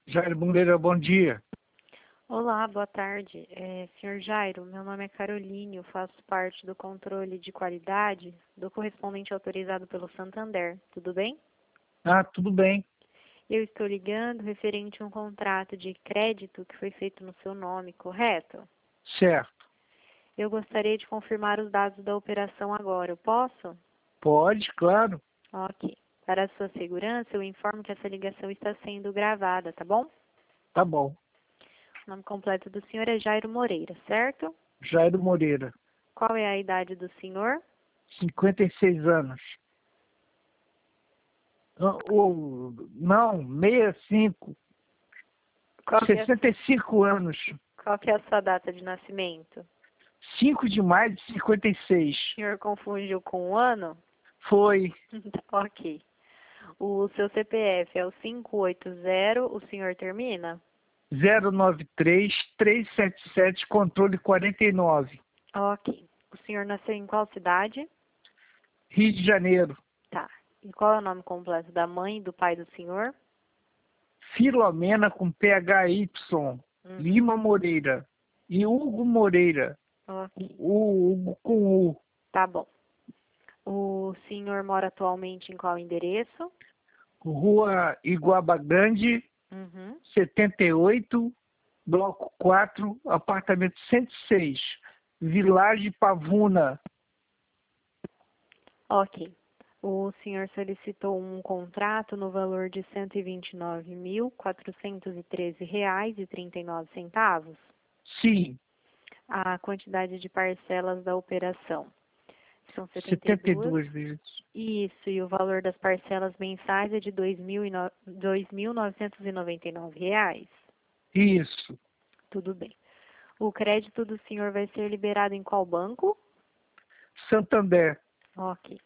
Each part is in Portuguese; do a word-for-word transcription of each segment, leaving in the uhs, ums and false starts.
Jairo Moreira, bom dia. Olá, boa tarde. É, senhor Jairo, meu nome é Caroline, eu faço parte do controle de qualidade do correspondente autorizado pelo Santander. Tudo bem? Ah, tudo bem. Eu estou ligando referente a um contrato de crédito que foi feito no seu nome, correto? Certo. Eu gostaria de confirmar os dados da operação agora. Eu posso? Pode, claro. Ok. Para a sua segurança, eu informo que essa ligação está sendo gravada, tá bom? Tá bom. O nome completo do senhor é Jairo Moreira, certo? Jairo Moreira, Qual é a idade do senhor? cinquenta e seis anos. Não, ou- não, sessenta e cinco. Qual que é, sessenta e cinco anos. qual que é a sua data de nascimento? cinco de maio de cinquenta e seis. O senhor confundiu com o ano? Foi Ok. O seu C P F é o cinco oito zero, o senhor termina? zero nove três, três sete sete, controle quarenta e nove. Ok. O senhor nasceu em qual cidade? Rio de Janeiro. Tá. E qual é o nome completo da mãe e do pai do senhor? Filomena com P H Y. Uhum. Lima Moreira. E Hugo Moreira. Ok. O Hugo com U. Tá bom. O senhor mora atualmente em qual endereço? Rua Iguaba Grande, Uhum. setenta e oito, bloco quatro, apartamento cento e seis, Village Pavuna. Ok. O senhor solicitou um contrato no valor de cento e vinte e nove mil, quatrocentos e treze reais e trinta e nove centavos. Sim, A quantidade de parcelas da operação são setenta e setenta e duas. duas vezes. Isso, e o valor das parcelas mensais é de dois mil novecentos e noventa e nove reais. Isso, Tudo bem. O crédito do senhor vai ser liberado em qual banco? Santander. Ok.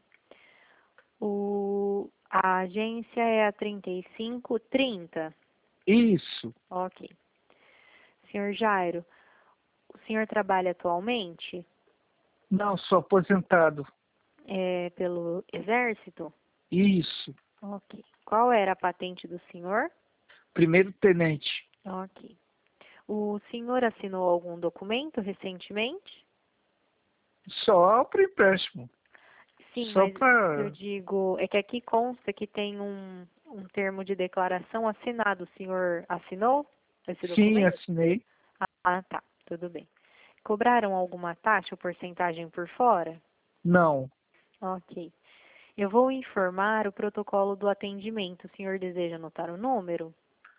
O, a agência é a trinta e cinco trinta. Isso. Ok. Senhor Jairo, o senhor trabalha atualmente Não, sou aposentado. é, pelo Exército? Isso. Ok. Qual era a patente do senhor? Primeiro tenente. Ok. O senhor assinou algum documento recentemente? Só para empréstimo. Sim, Só mas eu para. digo, é que aqui consta que tem um, um termo de declaração assinado. O senhor assinou esse Sim, documento? assinei. Ah, tá. Tudo bem. Cobraram alguma taxa ou porcentagem por fora? Não. Ok. Eu vou informar o protocolo do atendimento. O senhor deseja anotar o número?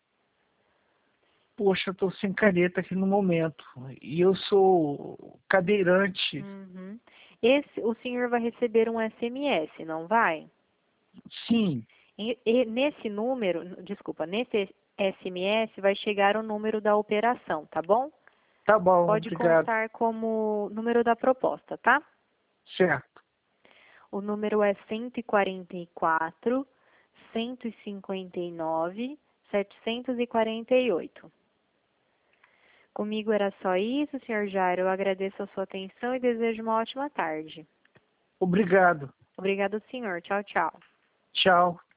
Poxa, eu estou sem caneta aqui no momento. E eu sou cadeirante. Uhum. Esse, o senhor vai receber um S M S, não vai? Sim. E, e nesse número, desculpa, nesse S M S vai chegar o número da operação, tá bom? Tá bom, Pode obrigado. constar como número da proposta, tá? Certo. O número é cento e quarenta e quatro, cento e cinquenta e nove, setecentos e quarenta e oito. Comigo era só isso, senhor Jairo. Eu agradeço a sua atenção e desejo uma ótima tarde. Obrigado. Obrigado, senhor. Tchau, tchau. Tchau.